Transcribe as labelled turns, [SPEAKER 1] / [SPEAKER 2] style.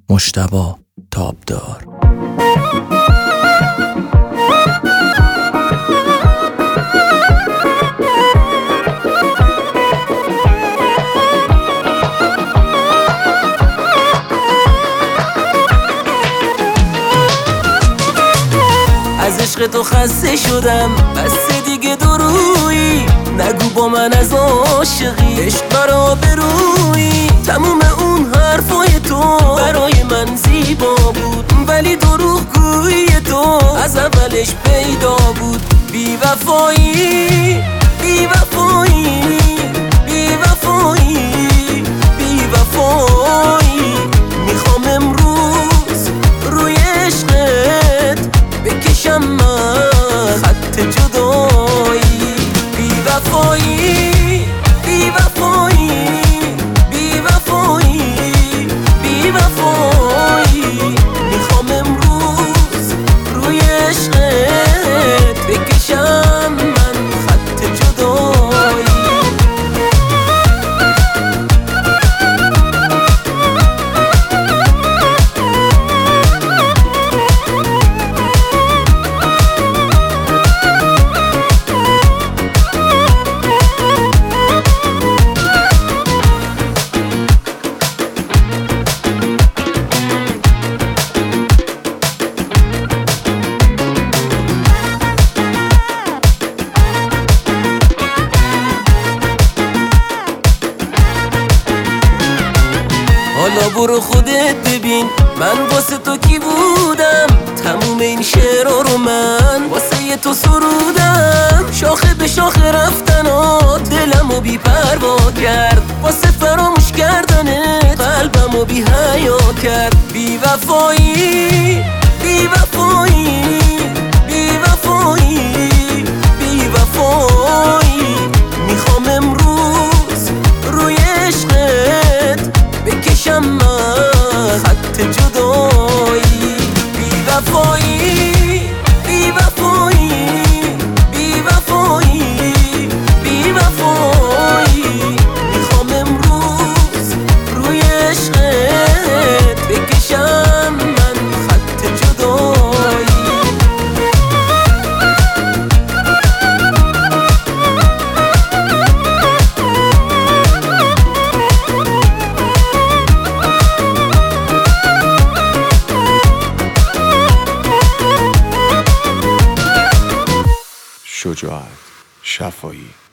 [SPEAKER 1] مجتبی تابدار.
[SPEAKER 2] از عشق تو خسته شدم، بس دیگه درویی، نگو با من از عاشقی، عشق برا برویی. تموم اون حرفای تو برای من زیبا بود، ولی دروغگویی تو از اولش پیدا بود. بی وفایی، بی وفایی، بی وفایی، بی وفایی. میخوام امروز روی عشقت بکشم من خط جدایی. بی وفایی، بی وفایی، بی وفایی، بی وفایی. میخوام امروز روی عشقت بکشم من خط جدایی. حالا برو خودت ببین من واسه تو کی بودم. تموم این شعرها رو من واسه تو سرودم. شاخه به شاخه رفتنات دلمو بی پروا کرد، واسه فراموش کردنت قلبمو بی حیا کرد. بی وفایی، بی وفایی، بی وفایی، بی وفایی. میخوام امروز روی عشقت بکشم من خط جدایی. بی وفایی، بی وفایی، بی وفایی، بی وفایی. میخوام امروز روی عشقت بکشم من خط جدایی.
[SPEAKER 3] شجاعت شفایی.